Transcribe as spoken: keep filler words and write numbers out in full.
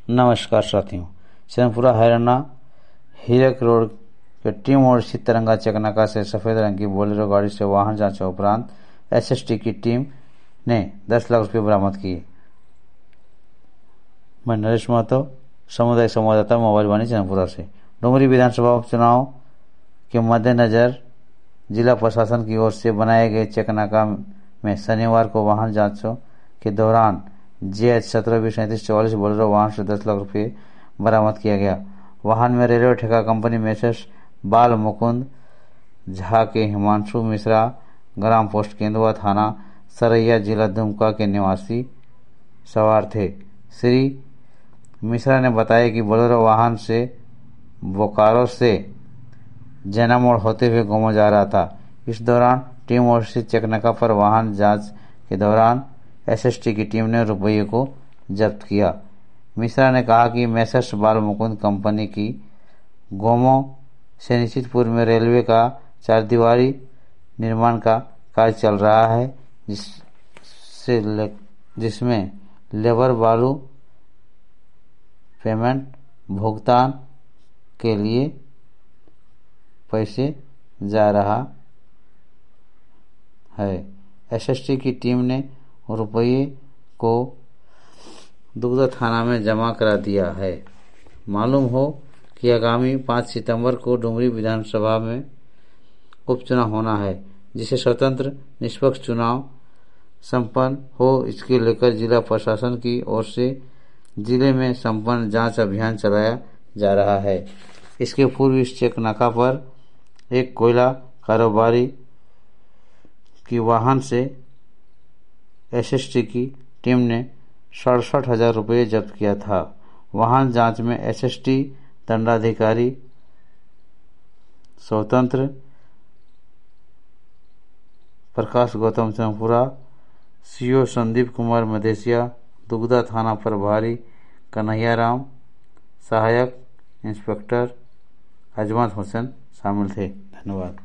नमस्कार साथियों, चैनपुरा हरियाणा हीरक रोड के टीम मोड़ स्थित तिरंगा चकनाका से सफेद रंग की बोलेरो गाड़ी से वाहन जांच उपरांत एसएसटी की टीम ने दस लाख रुपए बरामद किए। मैं नरेश महतो, सामुदायिक संवाददाता, मोबाइल वाणी चैनपुरा से। डुमरी विधानसभा उपचुनाव के मद्देनजर जिला प्रशासन की ओर से बनाए गए चेकनाका में शनिवार को वाहन जांचों के दौरान जे एच सत्रह बीस सैंतीस चौवालीस बोलेरो वाहन से दस लाख रुपए बरामद किया गया। वाहन में रेलवे ठेका कंपनी मेसर्स बाल मुकुंद झा के हिमांशु मिश्रा, ग्राम पोस्ट केंदुआ, थाना सरैया, जिला दुमका के निवासी सवार थे। श्री मिश्रा ने बताया कि बोलेरो वाहन से बोकारो से जैना मोड़ होते हुए गोमो जा रहा था। इस दौरान टीम ओर से चेकनाका पर वाहन जांच के दौरान एसएसटी की टीम ने रुपये को जब्त किया। मिश्रा ने कहा कि मेसर्स बाल मुकुंद कंपनी की गोमो से निश्चितपुर में रेलवे का चार दीवारी निर्माण का कार्य चल रहा है, जिससे जिसमें लेबर बालू पेमेंट भुगतान के लिए पैसे जा रहा है। एसएसटी की टीम ने रुपये को दुग्धा थाना में जमा करा दिया है। मालूम हो कि आगामी पाँच सितंबर को डुमरी विधानसभा में उपचुनाव होना है, जिसे स्वतंत्र निष्पक्ष चुनाव संपन्न हो, इसके लेकर जिला प्रशासन की ओर से जिले में संपन्न जांच अभियान चलाया जा रहा है। इसके पूर्व इस चेकनाका पर एक कोयला कारोबारी की वाहन से एसएसटी की टीम ने सड़सठ हजार रुपये जब्त किया था। वाहन जांच में एसएसटी दंडाधिकारी स्वतंत्र प्रकाश गौतम चंपुरा, सीओ संदीप कुमार मदेसिया, दुग्धा थाना प्रभारी कन्हैयाराम, सहायक इंस्पेक्टर अजमत हुसैन शामिल थे। धन्यवाद।